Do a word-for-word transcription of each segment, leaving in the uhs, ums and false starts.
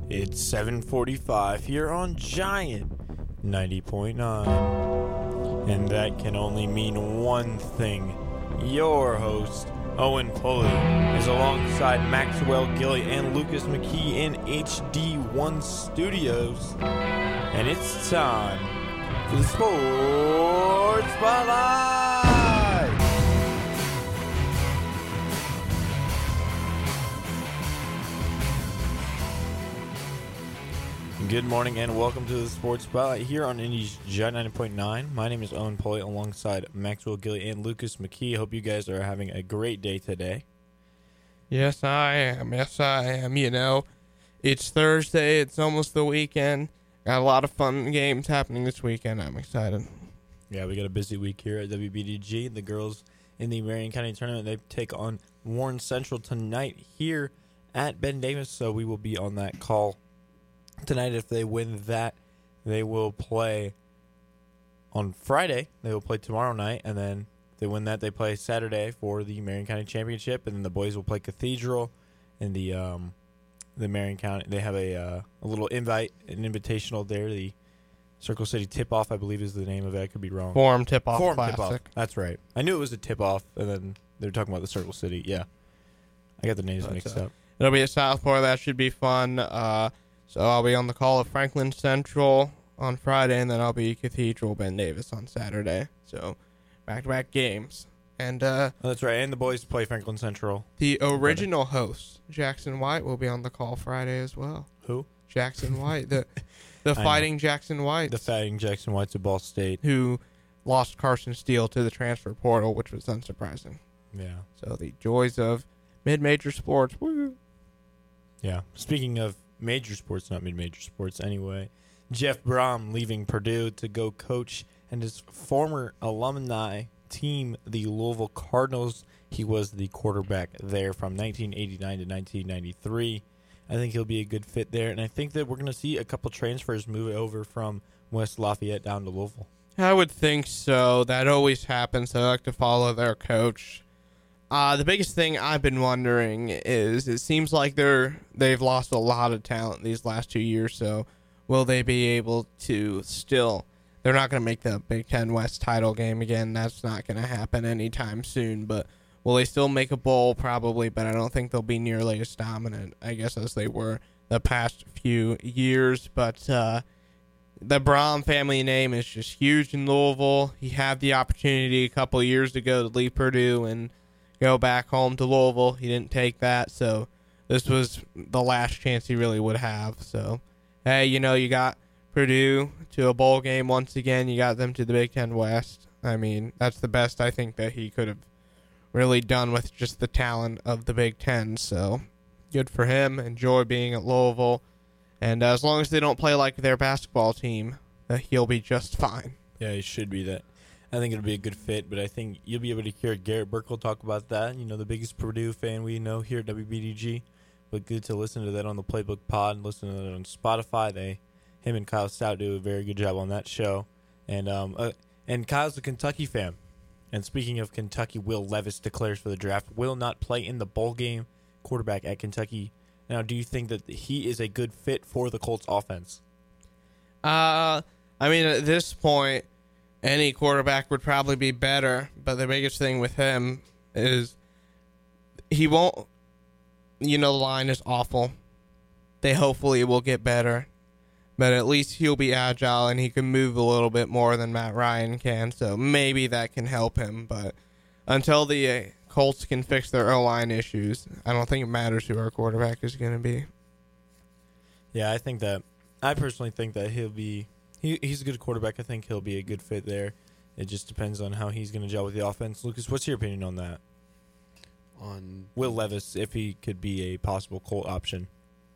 It's seven forty-five here on Giant ninety point nine. And that can only mean one thing. Your host, Owen Pulley, is alongside Maxwell Gilly and Lucas McKee in H D one Studios. And it's time for the Sports Spotlight! Good morning and welcome to the Sports Spotlight here on Indy's Giant ninety point nine. My name is Owen Pulley alongside Maxwell Gilly and Lucas McKee. Hope you guys are having a great day today. Yes, I am. Yes, I am. You know, it's Thursday. It's almost the weekend. Got a lot of fun games happening this weekend. I'm excited. Yeah, we got a busy week here at W B D G. The girls in the Marion County Tournament, they take on Warren Central tonight here at Ben Davis, so we will be on that call tonight. If they win that, they will play on Friday. They will play tomorrow night, and then if they win that, they play Saturday for the Marion County Championship, and then the boys will play Cathedral in the um, the Marion County. They have a uh, a little invite, an invitational there. The Circle City Tip-Off, I believe, is the name of it. I could be wrong. Forum Tip-Off Forum Classic. Tip-Off. That's right. I knew it was a tip-off, and then they were talking about the Circle City. Yeah, I got the names But, mixed uh, up. It'll be at Southport. That should be fun. Uh, so I'll be on the call of Franklin Central on Friday, and then I'll be Cathedral Ben Davis on Saturday. So back-to-back games. And uh, Oh, that's right. And the boys play Franklin Central. the original host, Jackson White, will be on the call Friday as well. Who? Jackson White, the the I fighting Jackson White. The fighting Jackson Whites of Ball State. who lost Carson Steele to the transfer portal, which was unsurprising. Yeah. So the joys of mid-major sports. Woo. Yeah. Speaking of major sports, not mid-major sports anyway, Jeff Brom leaving Purdue to go coach and his former alumni team, the Louisville Cardinals. He was the quarterback there from nineteen eighty-nine to nineteen ninety-three. I think he'll be a good fit there, and I think that we're going to see a couple transfers move over from West Lafayette down to Louisville. I would think so. That always happens. They like to follow their coach. Uh, the biggest thing I've been wondering is it seems like they're they've lost a lot of talent these last two years. So will they be able to still? They're not going to make the Big Ten West title game again. That's not going to happen anytime soon. But will they still make a bowl? Probably, but I don't think they'll be nearly as dominant, I guess, as they were the past few years. But uh, the Brom family name is just huge in Louisville. He had the opportunity a couple of years ago to leave Purdue and go back home to Louisville. He didn't take that, so this was the last chance he really would have. So, hey, you know, you got Purdue to a bowl game once again. You got them to the Big Ten West. I mean, that's the best I think that he could have really done with just the talent of the Big Ten. So, good for him. Enjoy being at Louisville. And uh, as long as they don't play like their basketball team, uh, he'll be just fine. Yeah, he should be that. I think it'll be a good fit, but I think you'll be able to hear Garrett Burkle talk about that. You know, the biggest Purdue fan we know here at W B D G. But good to listen to that on the Playbook Pod and listen to that on Spotify. They, him and Kyle Stout do a very good job on that show. And um, uh, and Kyle's a Kentucky fan. And speaking of Kentucky, Will Levis declares for the draft. Will not play in the bowl game. Quarterback at Kentucky. Now, do you think that he is a good fit for the Colts offense? Uh, I mean, at this point, any quarterback would probably be better, but the biggest thing with him is he won't, you know, the line is awful. They hopefully will get better, but at least he'll be agile and he can move a little bit more than Matt Ryan can, so maybe that can help him, but until the uh, Colts can fix their O-line issues, I don't think it matters who our quarterback is going to be. Yeah, I think that, I personally think that he'll be, he, he's a good quarterback. I think he'll be a good fit there. It just depends on how he's going to gel with the offense. Lucas, what's your opinion on that? On Will Levis, if he could be a possible Colt option.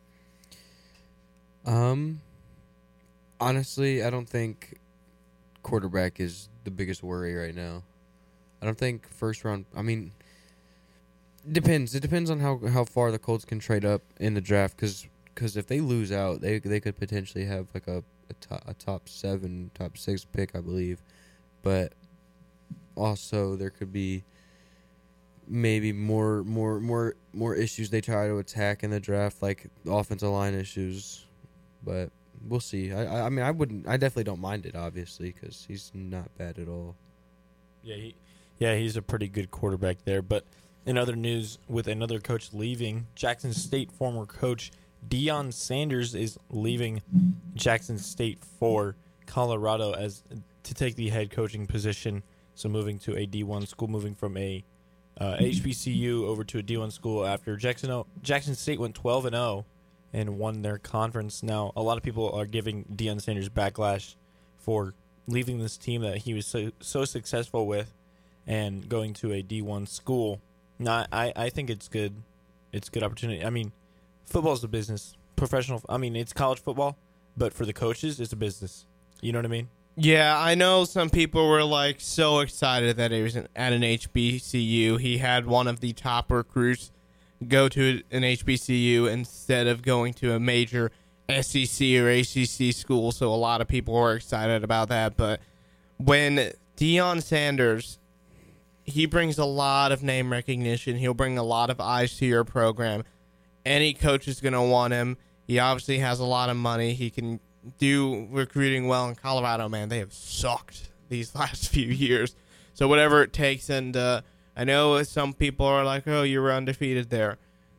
Um, honestly, I don't think quarterback is the biggest worry right now. I don't think first round. I mean, depends. It depends on how how far the Colts can trade up in the draft. Because if they lose out, they they could potentially have like a a top, a top seven, top six pick, I believe. But also there could be maybe more more more more issues they try to attack in the draft, like offensive line issues. But we'll see. I I, I mean I wouldn't. I definitely don't mind it, obviously, because he's not bad at all. Yeah, he, yeah, he's a pretty good quarterback there. But in other news, with another coach leaving, Jackson State former coach Deion Sanders is leaving Jackson State for Colorado as to take the head coaching position. So moving to a D one school, moving from a uh, H B C U over to a D one school after Jackson Jackson State went twelve and oh and won their conference. Now, a lot of people are giving Deion Sanders backlash for leaving this team that he was so, so successful with and going to a D one school. Now, I, I think it's good. It's a good opportunity. I mean, football is a business. Professional, I mean, it's college football, but for the coaches, it's a business. You know what I mean? Yeah, I know some people were like so excited that he was at an H B C U. He had one of the top recruits go to an H B C U instead of going to a major S E C or A C C school, so a lot of people were excited about that. But when Deion Sanders, he brings a lot of name recognition. He'll bring a lot of eyes to your program. Any coach is going to want him. He obviously has a lot of money. He can do recruiting well in Colorado. Man, they have sucked these last few years. So whatever it takes, and uh, I know some people are like, oh, you were undefeated there.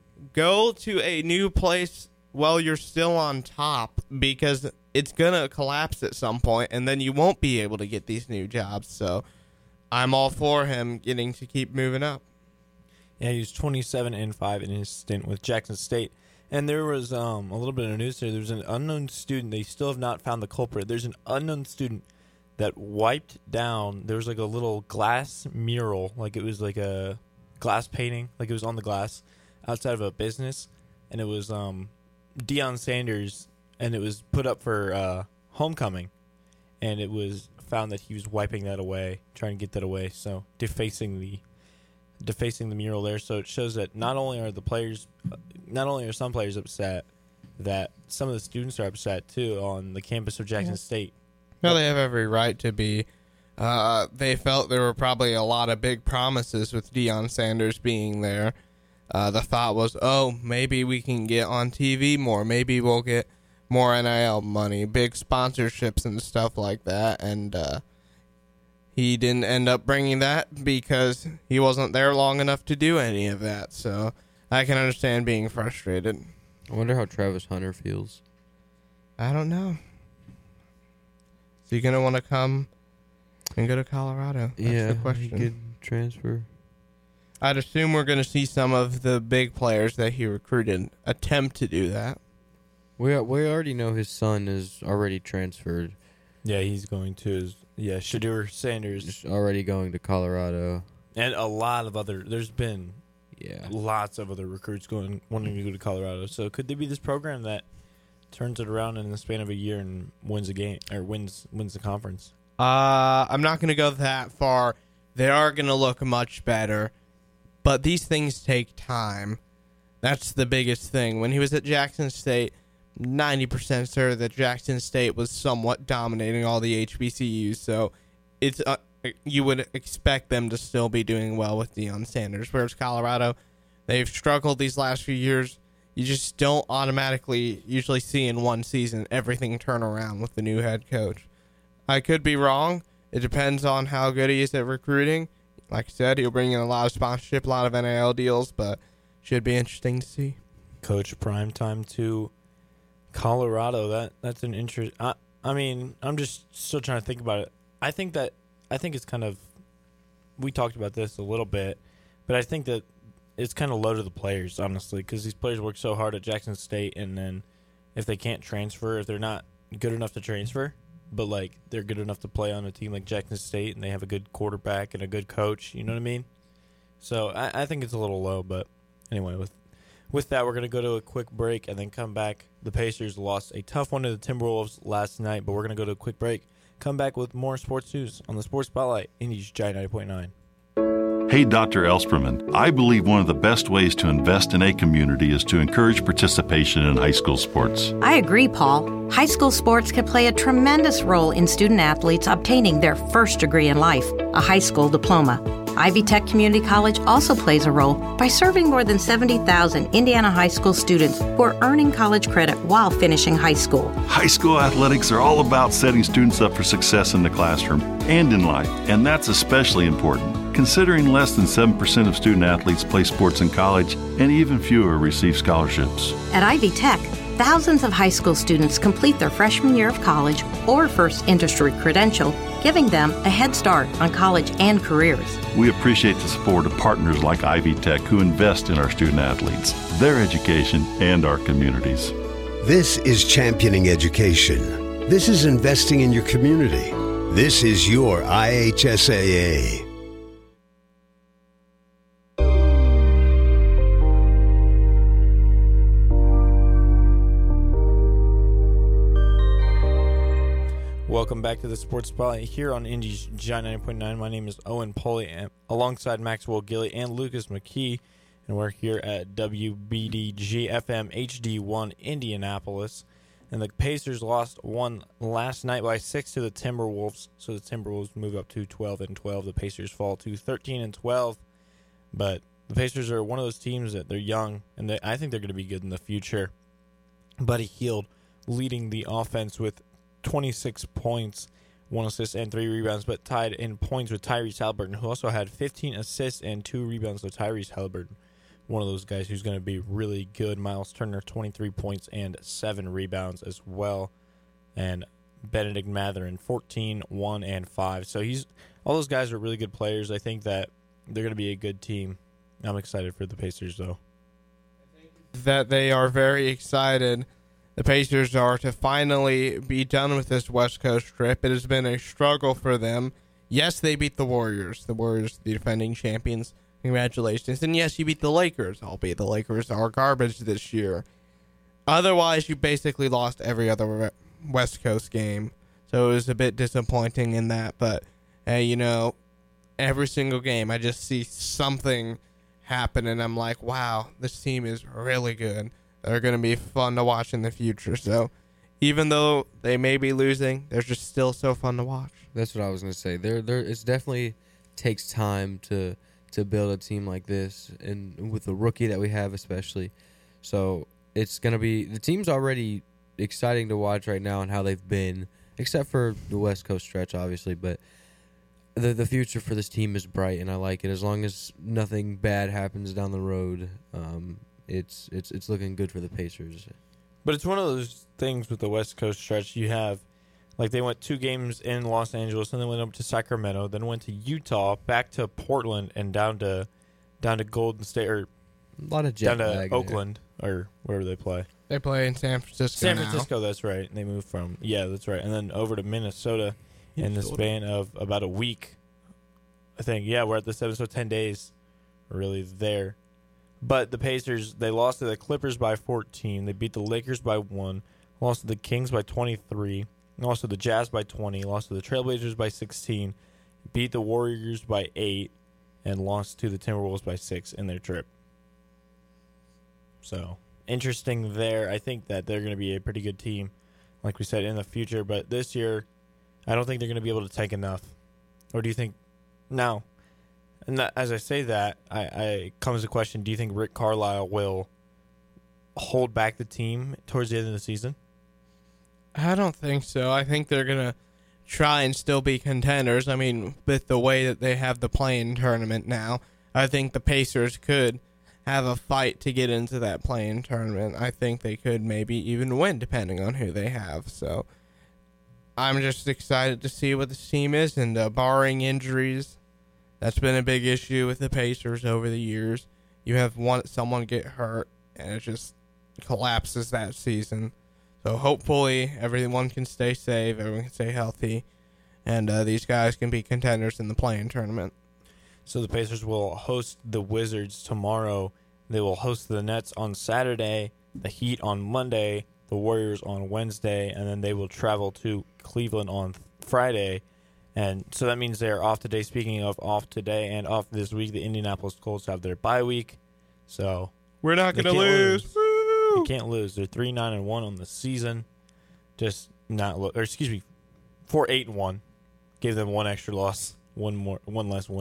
Go to a new place while you're still on top, because it's going to collapse at some point, and then you won't be able to get these new jobs. So I'm all for him getting to keep moving up. Yeah, he was twenty-seven and five in his stint with Jackson State. And there was um, a little bit of news here. There was an unknown student. They still have not found the culprit. There's an unknown student that wiped down. There was like a little glass mural, like it was like a glass painting, like it was on the glass outside of a business. And it was um, Deion Sanders, and it was put up for uh, homecoming. And it was found that he was wiping that away, trying to get that away. So defacing the defacing the mural there. So it shows that not only are the players, not only are some players upset, that some of the students are upset too on the campus of Jackson State. No, they have every right to be. Uh, they felt there were probably a lot of big promises with Deion Sanders being there. Uh, the thought was, oh, maybe we can get on T V more. Maybe we'll get more N I L money, big sponsorships and stuff like that. And uh, he didn't end up bringing that because he wasn't there long enough to do any of that. So I can understand being frustrated. I wonder how Travis Hunter feels. I don't know. Is he going to want to come and go to Colorado? That's yeah, the question. He could transfer. I'd assume we're going to see some of the big players that he recruited attempt to do that. We we already know his son is already transferred. Yeah, he's going to his, yeah, Shedeur Sanders. Just already going to Colorado. And a lot of other, there's been Yeah. lots of other recruits going wanting to go to Colorado. So could there be this program that turns it around in the span of a year and wins a game, or wins wins the conference? Uh, I'm not going to go that far. They are going to look much better, but these things take time. That's the biggest thing. When he was at Jackson State, ninety percent sure that Jackson State was somewhat dominating all the H B C Us, so it's uh, you would expect them to still be doing well with Deion Sanders. Whereas Colorado, they've struggled these last few years. You just don't automatically usually see in one season everything turn around with the new head coach. I could be wrong. It depends on how good he is at recruiting. Like I said, he'll bring in a lot of sponsorship, a lot of N I L deals, but should be interesting to see. Coach Primetime to Colorado. That that's an interest. I, I mean, I'm just still trying to think about it. I think that I think it's kind of. We talked about this a little bit, but I think that it's kind of low to the players, honestly, because these players work so hard at Jackson State, and then if they can't transfer, if they're not good enough to transfer, but like they're good enough to play on a team like Jackson State, and they have a good quarterback and a good coach, you know what I mean? So I, I think it's a little low, but anyway, with with that, we're gonna go to a quick break and then come back. The Pacers lost a tough one to the Timberwolves last night, but we're gonna go to a quick break. Come back with more sports news on the Sports Spotlight in Giant ninety point nine. Hey, Doctor Elsperman. I believe one of the best ways to invest in a community is to encourage participation in high school sports. I agree, Paul. High school sports can play a tremendous role in student athletes obtaining their first degree in life, a high school diploma. Ivy Tech Community College also plays a role by serving more than seventy thousand Indiana high school students who are earning college credit while finishing high school. High school athletics are all about setting students up for success in the classroom and in life, and that's especially important, considering less than seven percent of student athletes play sports in college and even fewer receive scholarships. At Ivy Tech, thousands of high school students complete their freshman year of college or first industry credential, giving them a head start on college and careers. We appreciate the support of partners like Ivy Tech who invest in our student athletes, their education, and our communities. This is championing education. This is investing in your community. This is your I H S A A. Welcome back to the Sports Spotlight here on Indy's Giant ninety point nine. My name is Owen Poley, and alongside Maxwell Gilly and Lucas McKee, and we're here at W B D G F M H D one Indianapolis. And the Pacers lost one last night by six to the Timberwolves, so the Timberwolves move up to twelve and twelve. The Pacers fall to thirteen and twelve, but the Pacers are one of those teams that they're young, and they, I think they're going to be good in the future. Buddy Hield leading the offense with twenty-six points, one assist, and three rebounds, but tied in points with Tyrese Halliburton, who also had fifteen assists and two rebounds. So Tyrese Halliburton, one of those guys who's going to be really good. Miles Turner, twenty-three points and seven rebounds as well. And Benedict Mathurin, fourteen, one, and five. So he's all those guys are really good players. I think that they're going to be a good team. I'm excited for the Pacers, though. That they are very excited. The Pacers are to finally be done with this West Coast trip. It has been a struggle for them. Yes, they beat the Warriors. The Warriors, the defending champions. Congratulations. And yes, you beat the Lakers, albeit the Lakers are garbage this year. Otherwise, you basically lost every other West Coast game. So it was a bit disappointing in that. But, hey, you know, every single game, I just see something happen, and I'm like, wow, this team is really good. They're going to be fun to watch in the future. So even though they may be losing, they're just still so fun to watch. That's what I was gonna say. There, there. It's definitely takes time to to build a team like this, and with the rookie that we have, especially. So it's gonna be the team's already exciting to watch right now and how they've been, except for the West Coast stretch, obviously. But the the future for this team is bright, and I like it. As long as nothing bad happens down the road, um, it's it's it's looking good for the Pacers. But it's one of those things with the West Coast stretch. You have, like, they went two games in Los Angeles, and then went up to Sacramento, then went to Utah, back to Portland, and down to down to Golden State, or A lot of jet down to lag there. Oakland, or wherever they play. They play in San Francisco San now. Francisco, that's right. They moved from, yeah, that's right. And then over to Minnesota in the span of about a week. I think, yeah, we're at the seven, so ten days really there. But the Pacers, they lost to the Clippers by fourteen. They beat the Lakers by one. Lost to the Kings by twenty-three. Lost to the Jazz by twenty. Lost to the Trailblazers by sixteen. Beat the Warriors by eight. And lost to the Timberwolves by six in their trip. So, interesting there. I think that they're going to be a pretty good team, like we said, in the future. But this year, I don't think they're going to be able to take enough. Or do you think? No. And that, as I say that, I, I comes the question: do you think Rick Carlisle will hold back the team towards the end of the season? I don't think so. I think they're going to try and still be contenders. I mean, with the way that they have the play-in tournament now, I think the Pacers could have a fight to get into that play-in tournament. I think they could maybe even win, depending on who they have. So I'm just excited to see what this team is, and uh, barring injuries, that's been a big issue with the Pacers over the years. You have one someone get hurt, and it just collapses that season. So hopefully everyone can stay safe, everyone can stay healthy, and uh, these guys can be contenders in the play-in tournament. So the Pacers will host the Wizards tomorrow. They will host the Nets on Saturday, the Heat on Monday, the Warriors on Wednesday, and then they will travel to Cleveland on Friday. And so that means they're off today. Speaking of off today and off this week, the Indianapolis Colts have their bye week. So we're not going to can't lose. lose. They can't lose. They're three nine and one on the season. Just not, lo- or excuse me, four eight and one. Gave them one extra loss, one more, one less win.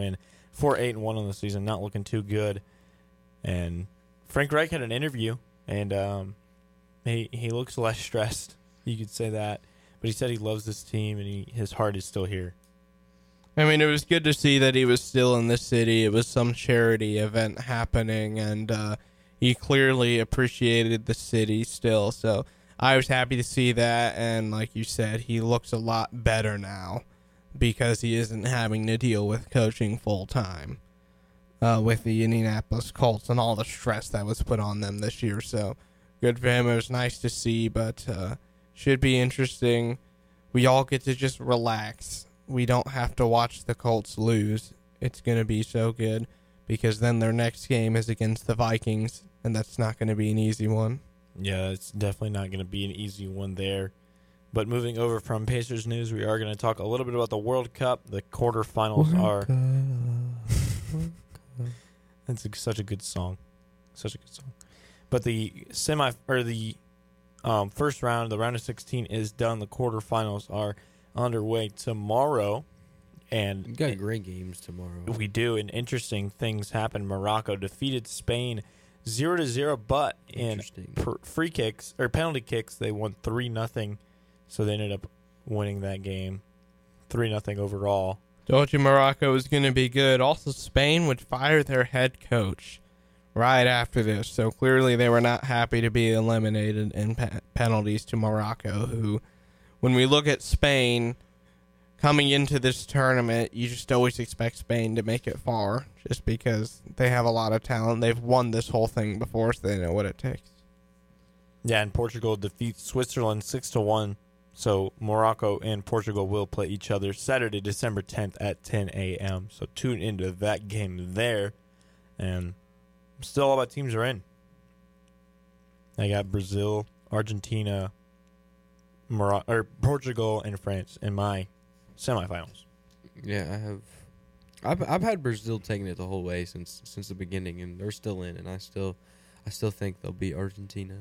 four eight and one on the season, not looking too good. And Frank Reich had an interview, and um, he he looks less stressed. You could say that, but he said he loves this team and he his heart is still here. I mean, it was good to see that he was still in the city. It was some charity event happening, and uh, he clearly appreciated the city still. So I was happy to see that, and like you said, he looks a lot better now because he isn't having to deal with coaching full time uh, with the Indianapolis Colts and all the stress that was put on them this year. So good for him. It was nice to see, but uh, should be interesting. We all get to just relax. We don't have to watch the Colts lose. It's going to be so good because then their next game is against the Vikings, and that's not going to be an easy one. Yeah, it's definitely not going to be an easy one there. But moving over from Pacers news, we are going to talk a little bit about the World Cup. The quarterfinals are... That's a, such a good song. Such a good song. But the semi or the um, first round, the round of sixteen is done. The quarterfinals are underway tomorrow, and You got great games tomorrow. we do. And interesting things happen. Morocco defeated Spain zero to zero, but in Interesting. per, free kicks or penalty kicks, they won three nothing. So they ended up winning that game, three nothing overall. Told you Morocco was going to be good. Also, Spain would fire their head coach right after this. So clearly they were not happy to be eliminated in pe- penalties to Morocco, who, when we look at Spain coming into this tournament, you just always expect Spain to make it far just because they have a lot of talent. They've won this whole thing before, so they know what it takes. Yeah, and Portugal defeats Switzerland six to one. So Morocco and Portugal will play each other Saturday, December tenth at ten a.m. So tune into that game there. And still all my teams are in. I got Brazil, Argentina, Mor- or Portugal, and France in my semifinals. Yeah, I have. I've I've had Brazil taking it the whole way since since the beginning, and they're still in, and I still I still think they'll beat Argentina.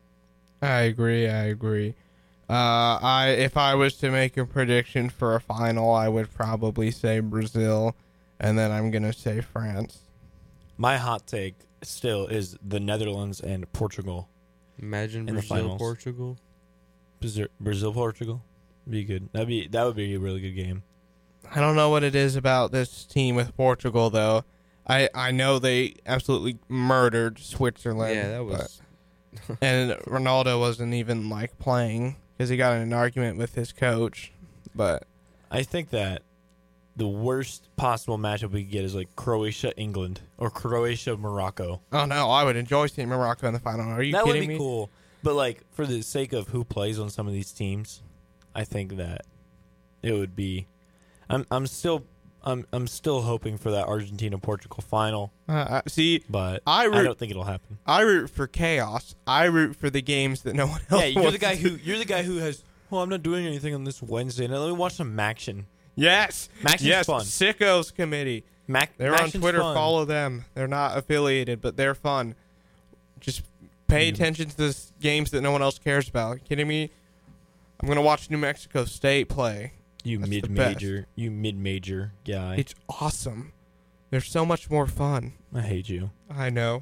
I agree. I agree. Uh, I if I was to make a prediction for a final, I would probably say Brazil, and then I'm gonna say France. My hot take still is the Netherlands and Portugal. Imagine In the Brazil, finals. Portugal. Brazil, Brazil Portugal, be good. That'd be that would be a really good game. I don't know what it is about this team with Portugal, though. I, I know they absolutely murdered Switzerland. Yeah, that was. but- and Ronaldo wasn't even like playing because he got in an argument with his coach. But I think that the worst possible matchup we could get is like Croatia England or Croatia Morocco. oh no, I would enjoy seeing Morocco in the final. Are you That would kidding be me? cool. But like for the sake of who plays on some of these teams, I think that it would be. I'm I'm still I'm I'm still hoping for that Argentina Portugal final, Uh, see, but I I, root- don't think it'll happen. I root for chaos. I root for the games that no one else. Yeah, you're wants the guy to who you're the guy who has. Well, I'm not doing anything on this Wednesday. Now let me watch some Maction. Yes, Maction's yes, fun. Sickos Committee. Mac, They're on Maction's Twitter. fun. Follow them. They're not affiliated, but they're fun. Just pay Mm. attention to the s- games that no one else cares about. You kidding me? I'm gonna watch New Mexico State play. You That's the mid major, you mid major guy. It's awesome. They're so much more fun. I hate you. I know.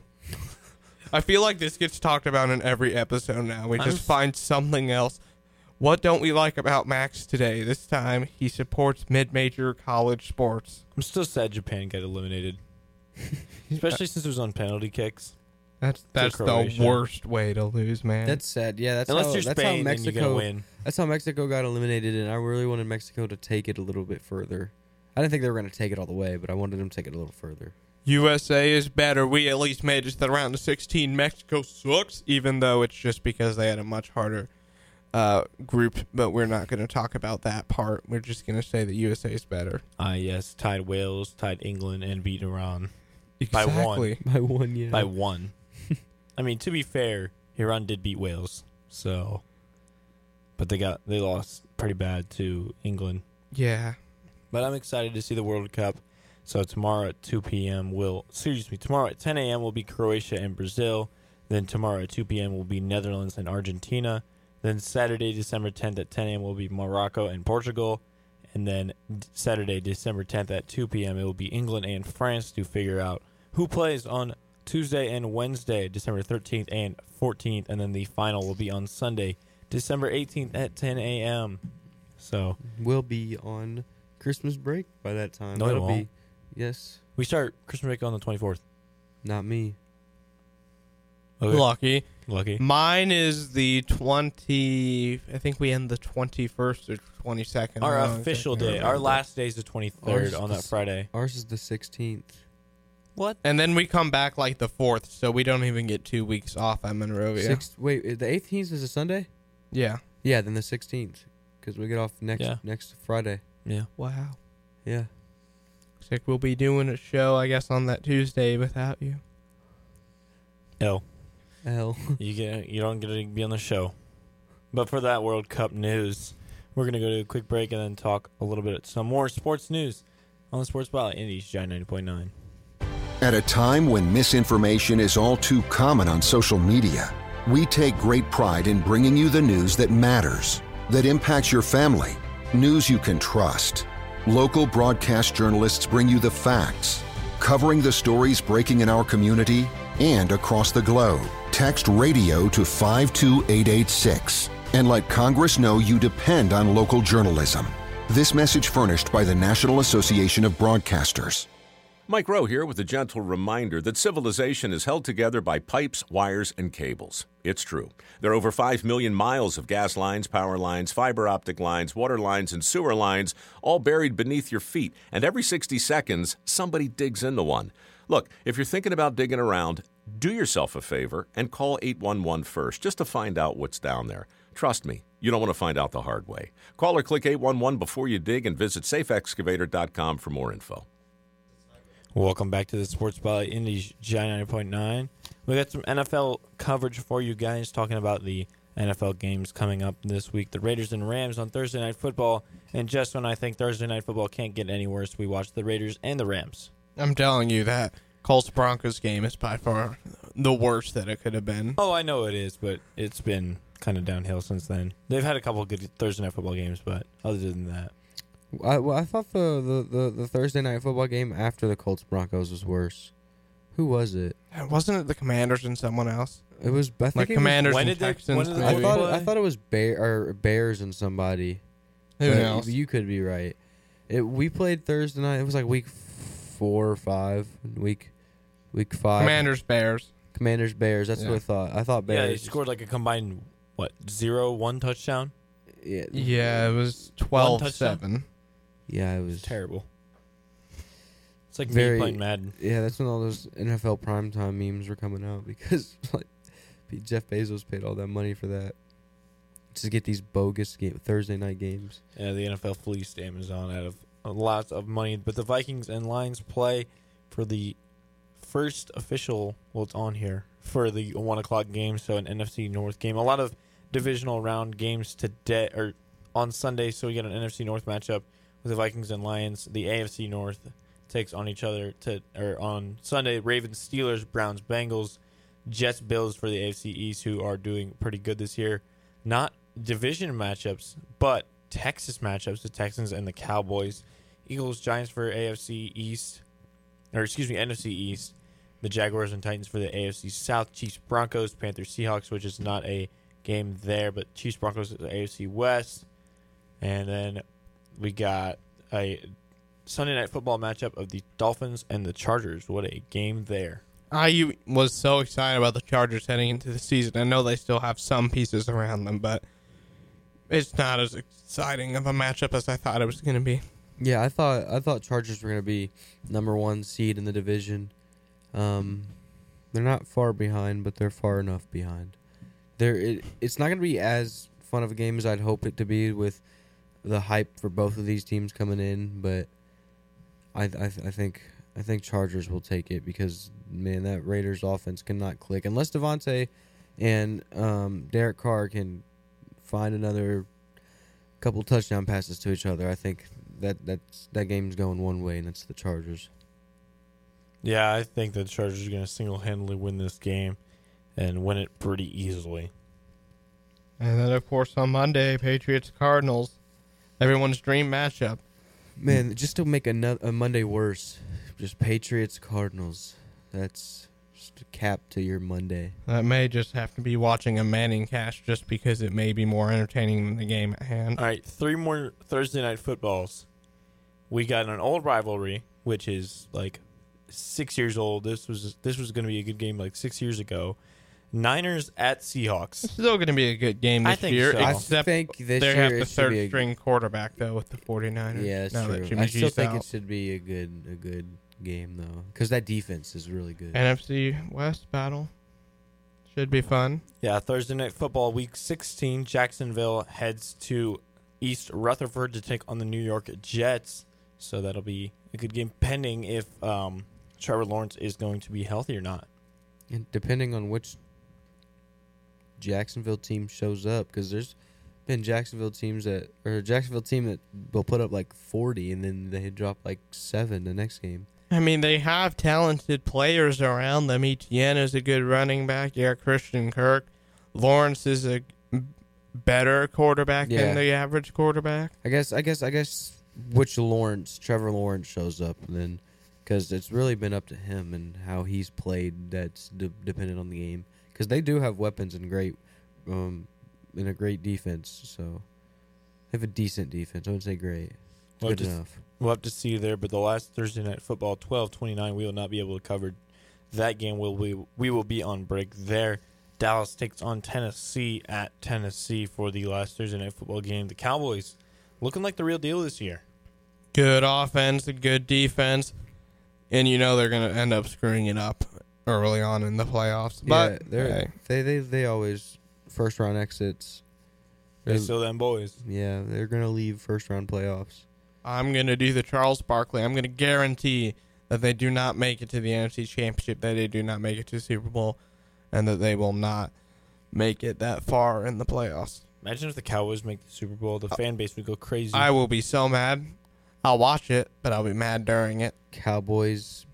I feel like this gets talked about in every episode now. We I'm just s- find something else. What don't we like about Max today? This time he supports mid-major college sports. I'm still sad Japan got eliminated, especially since it was on penalty kicks. That's that's the Croatia. worst way to lose, man. That's sad. Yeah, that's Unless how, you're that's Spain, how then you're gonna Mexico. win. That's how Mexico got eliminated, and I really wanted Mexico to take it a little bit further. I didn't think they were going to take it all the way, but I wanted them to take it a little further. U S A is better. We at least made it to the round of sixteen. Mexico sucks, even though it's just because they had a much harder uh, group. But we're not going to talk about that part. We're just going to say that U S A is better. Ah, yes, tied Wales, tied England, and beat Iran By one. Exactly. By one, yeah. by one. I mean, to be fair, Iran did beat Wales, so, but they got they lost pretty bad to England. Yeah. But I'm excited to see the World Cup. So tomorrow at two p.m. will, excuse me, tomorrow at ten a.m. will be Croatia and Brazil. Then tomorrow at two p.m. will be Netherlands and Argentina. Then Saturday, December tenth at ten a.m. will be Morocco and Portugal. And then Saturday, December tenth at two p.m., it will be England and France to figure out who plays on Tuesday and Wednesday, December thirteenth and fourteenth. And then the final will be on Sunday, December eighteenth at ten a.m. So We'll be on Christmas break by that time. No, it That'll won't. be yes, we start Christmas break on the twenty-fourth. not me. Okay. Lucky. Lucky. Mine is the twenty. I think we end the twenty-first or twenty-second. Our I don't official exactly day. Our remember. last day is the twenty-third Ours on that is- Friday. Ours is the sixteenth. What? And then we come back like the fourth, so we don't even get two weeks off at Monrovia. Six, wait, the eighteenth is a Sunday? Yeah. Yeah, then the sixteenth, because we get off next Yeah. next Friday. Yeah. Wow. Yeah. Looks like we'll be doing a show, I guess, on that Tuesday without you. L. L. You get you don't get to be on the show. But for that World Cup news, we're gonna go to a quick break and then talk a little bit some more sports news on the Sports Spotlight in East Giant ninety point nine. At a time when misinformation is all too common on social media, we take great pride in bringing you the news that matters, that impacts your family, news you can trust. Local broadcast journalists bring you the facts, covering the stories breaking in our community and across the globe. Text radio to five two eight eight six and let Congress know you depend on local journalism. This message furnished by the National Association of Broadcasters. Mike Rowe here with a gentle reminder that civilization is held together by pipes, wires, and cables. It's true. There are over five million miles of gas lines, power lines, fiber optic lines, water lines, and sewer lines, all buried beneath your feet. And every sixty seconds, somebody digs into one. Look, if you're thinking about digging around, do yourself a favor and call eight one one first just to find out what's down there. Trust me, you don't want to find out the hard way. Call or click eight one one before you dig and visit safe excavator dot com for more info. Welcome back to the Sports Spotlight in East Giant ninety point nine. We got some N F L coverage for you guys, talking about the N F L games coming up this week. The Raiders and Rams on Thursday Night Football. And just when I think Thursday Night Football can't get any worse, we watch the Raiders and the Rams. I'm telling you that Colts Broncos game is by far the worst that it could have been. Oh, I know it is, but it's been kind of downhill since then. They've had a couple of good Thursday Night Football games, but other than that. I, well, I thought the, the, the, the Thursday night football game after the Colts Broncos was worse. Who was it? Wasn't it the Commanders and someone else? It was I think Like it Commanders when and did they- Texans. when did they Was, I maybe. thought play? I thought it was Bear or Bears and somebody. Who But knows? You could be right. It, we played Thursday night. It was like week four or five. Week week five. Commanders Bears. Commanders Bears. That's Yeah. what I thought. I thought Yeah, they Bears. scored like a combined, what, zero, one touchdown? Yeah, Yeah, it was twelve touchdown? seven. yeah, it It was was terrible. It's like Very- me playing Madden. Yeah, that's when all those N F L primetime memes were coming out because like Jeff Bezos paid all that money for that to get these bogus game, Thursday night games. Yeah, the N F L fleeced Amazon out of lots of money. But the Vikings and Lions play for the first official, well, it's on here, for the one o'clock game, so an N F C North game. A lot of divisional round games today, or on Sunday, so we get an N F C North matchup with the Vikings and Lions. The A F C North takes on each other to, or on Sunday, Ravens, Steelers, Browns, Bengals, Jets, Bills for the A F C East, who are doing pretty good this year. Not division matchups, but Texas matchups, the Texans and the Cowboys. Eagles, Giants for A F C East, or excuse me, N F C East. The Jaguars and Titans for the A F C South. Chiefs, Broncos, Panthers, Seahawks, which is not a game there, but Chiefs, Broncos, the A F C West. And then we got a Sunday night football matchup of the Dolphins and the Chargers. What a game there. I was so excited about the Chargers heading into the season. I know they still have some pieces around them, but it's not as exciting of a matchup as I thought it was going to be. Yeah, I thought I thought Chargers were going to be number one seed in the division. Um, they're not far behind, but they're far enough behind. They're it, it's not going to be as fun of a game as I'd hope it to be with the hype for both of these teams coming in, but I I, I think I think Chargers will take it because man, that Raiders offense cannot click unless Devontae and um, Derek Carr can find another couple touchdown passes to each other. I think that that's that game's going one way, and that's the Chargers. Yeah, I think the Chargers are going to single-handedly win this game and win it pretty easily. And then, of course, on Monday, Patriots Cardinals. Everyone's dream matchup. Man, just to make another a Monday worse, just Patriots Cardinals. That's just a cap to your Monday. That may just have to be watching a Manning cast just because it may be more entertaining than the game at hand. All right, three more Thursday night footballs. We got an old rivalry, which is like six years old. This was this was going to be a good game like six years ago. Niners at Seahawks. It's still going to be a good game this I think year, so. except I think this they year have the it should be a- third string quarterback though with the 49ers. Yeah, that's now that true. Jimmy I still G's think out. it should be a good a good game though, because that defense is really good. N F C West battle should be fun. Yeah, Thursday night football, week sixteen. Jacksonville heads to East Rutherford to take on the New York Jets. So that'll be a good game, pending if um, Trevor Lawrence is going to be healthy or not. And depending on which Jacksonville team shows up, because there's been Jacksonville teams that, or a Jacksonville team that will put up like forty and then they drop like seven the next game. I mean, they have talented players around them. Etienne is a good running back. Yeah, Christian Kirk. Lawrence is a better quarterback Yeah. than the average quarterback. I guess, I guess, I guess which Lawrence, Trevor Lawrence shows up then, because it's really been up to him and how he's played. That's de- dependent on the game, because they do have weapons and great, um, and a great defense. So they have a decent defense. I wouldn't say great. It's Well, good just- enough. We'll have to see there, but the last Thursday night football, twelve twenty-nine, we will not be able to cover that game. We'll, we, we will be on break there. Dallas takes on Tennessee at Tennessee for the last Thursday night football game. The Cowboys looking like the real deal this year. Good offense, a good defense, and you know they're going to end up screwing it up early on in the playoffs. But yeah, they're, hey, they they they always first round exits. They They're- still them boys. Yeah, they're gonna leave first round playoffs. I'm going to do the Charles Barkley. I'm going to guarantee that they do not make it to the N F C Championship, that they do not make it to the Super Bowl, and that they will not make it that far in the playoffs. Imagine if the Cowboys make the Super Bowl. The fan base would go crazy. I will be so mad. I'll watch it, but I'll be mad during it. Cowboys.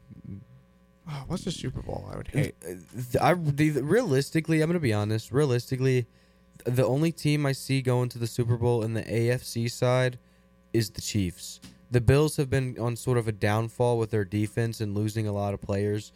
Oh, what's the Super Bowl I would hate? uh, I the, realistically, I'm gonna be honest. Realistically, the only team I see going to the Super Bowl in the A F C side is the Chiefs. The Bills have been on sort of a downfall with their defense and losing a lot of players,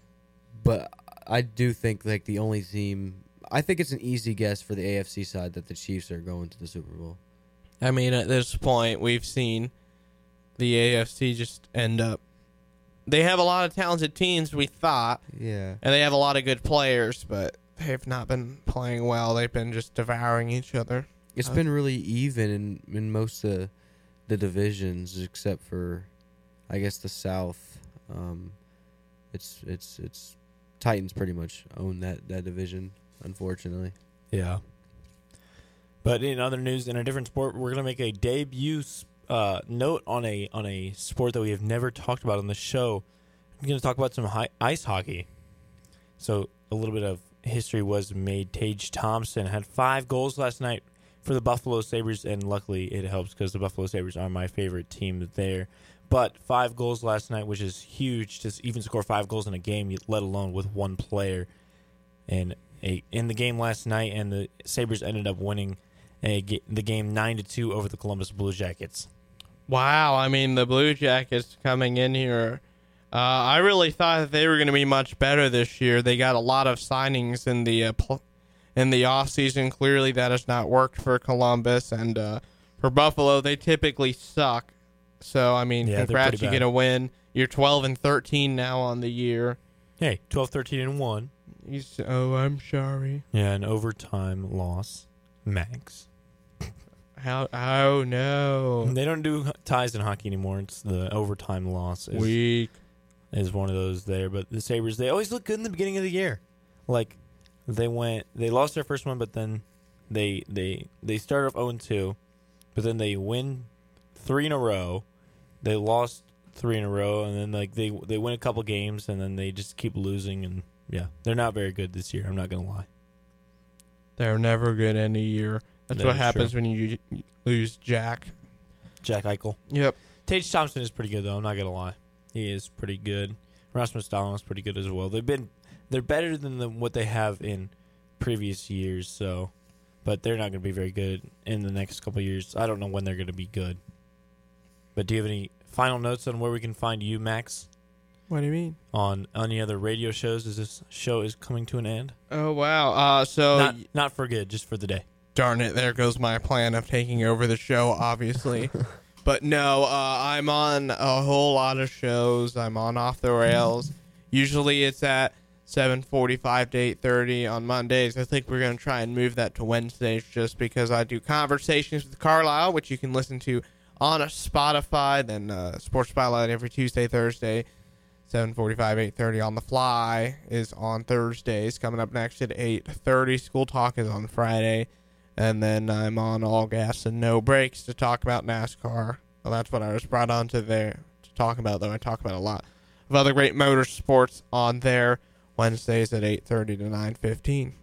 but I do think like the only team. I think it's an easy guess for the A F C side that the Chiefs are going to the Super Bowl. I mean, at this point, we've seen the A F C just end up. They have a lot of talented teams, we thought, Yeah. and they have a lot of good players, but they've not been playing well. They've been just devouring each other. It's Uh, been really even in, in most of the divisions, except for, I guess, the South. Um, it's it's it's Titans pretty much own that, that division, unfortunately. Yeah. But in other news, in a different sport, we're gonna make a debut uh, note on a on a sport that we have never talked about on the show. I'm gonna talk about some hi- ice hockey. So a little bit of history was made. Tage Thompson had five goals last night for the Buffalo Sabres, and luckily it helps because the Buffalo Sabres are my favorite team there. But five goals last night, which is huge to even score five goals in a game, let alone with one player. And a, in the game last night, and the Sabres ended up winning a, the game nine to two over the Columbus Blue Jackets. Wow, I mean, the Blue Jackets coming in here. Uh, I really thought that they were going to be much better this year. They got a lot of signings in the uh, pl- in the offseason. Clearly, that has not worked for Columbus. And uh, for Buffalo, they typically suck. So, I mean, Yeah, they're congrats, pretty you bad. get a win. You're twelve and thirteen now on the year. Hey, twelve, thirteen, and one. You s- oh, I'm sorry. Yeah, an overtime loss. Max. How? Oh, no. They don't do h- ties in hockey anymore. It's the overtime loss is, Weak. is one of those there. But the Sabres, they always look good in the beginning of the year. Like, they went, they lost their first one, but then they they they started off oh and two, but then they win three in a row. They lost three in a row, and then like they they win a couple games, and then they just keep losing. And yeah, they're not very good this year. I'm not gonna lie. They're never good any year. That's That what is happens true. when you you lose Jack. Jack Eichel. Yep. Tage Thompson is pretty good though. I'm not gonna lie, he is pretty good. Rasmus Dahlin is pretty good as well. They've been they're better than the, what they have in previous years. So, but they're not gonna be very good in the next couple of years. I don't know when they're gonna be good. But do you have any final notes on where we can find you, Max? What do you mean? On any other radio shows as this show is coming to an end? Oh, wow. Uh, so, Not, not for good, just for the day. darn it, there goes my plan of taking over the show, obviously. But no, uh, I'm on a whole lot of shows. I'm on Off the Rails. Usually it's at seven forty-five to eight thirty on Mondays. I think we're going to try and move that to Wednesdays just because I do Conversations with Carlisle, which you can listen to on a Spotify. Then uh, Sports Spotlight every Tuesday, Thursday, seven forty-five, eight thirty. On the Fly is on Thursdays. Coming up next at eight thirty. School Talk is on Friday. And then I'm on All Gas and No Brakes to talk about NASCAR. Well, that's what I was brought on to there to talk about, though. I talk about a lot of other great motorsports on there. Wednesdays at eight thirty to nine fifteen.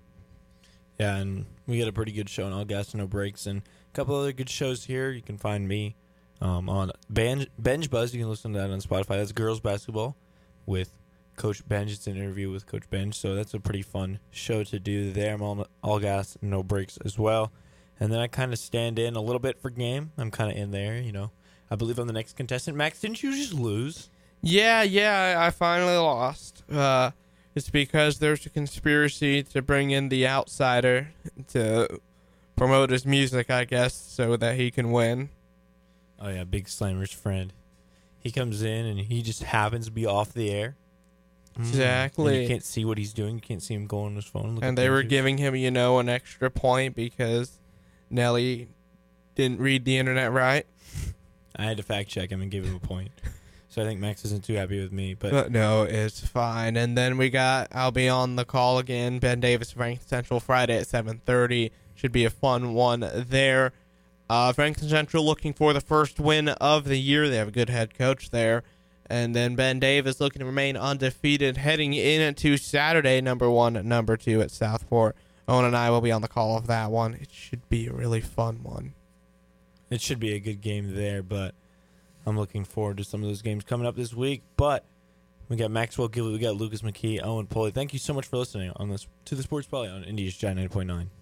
Yeah, and we get a pretty good show on All Gas and No Brakes, and a couple other good shows here. You can find me um, on Benj, Benj Buzz. You can listen to that on Spotify. That's girls basketball with Coach Benj. It's an interview with Coach Benj, so that's a pretty fun show to do there. I'm on All Gas and No Brakes as well. And then I kind of stand in a little bit for game. I'm kind of in there, you know. I believe I'm the next contestant. Max, didn't you just lose? Yeah, yeah, I, I finally lost. Uh, it's because there's a conspiracy to bring in the outsider to promote his music, I guess, so that he can win. Oh, yeah, Big Slammer's friend. He comes in, and he just happens to be off the air. Exactly. And you can't see what he's doing. You can't see him go on his phone. Look And at they were pictures. giving him, you know, an extra point because Nelly didn't read the internet right. I had to fact check him and give him a point. So I think Max isn't too happy with me. But, But no, it's fine. And then we got, I'll be on the call again, Ben Davis, Franklin Central, Friday at seven thirty. Should be a fun one there. Uh, Franklin Central looking for the first win of the year. They have a good head coach there. And then Ben Davis looking to remain undefeated heading into Saturday, number one, number two at Southport. Owen and I will be on the call of that one. It should be a really fun one. it should be a good game there, but I'm looking forward to some of those games coming up this week. But we got Maxwell Gilbert, we got Lucas McKee, Owen Poley. Thank you so much for listening on this to the Sports Spotlight on India's Giant ninety point nine.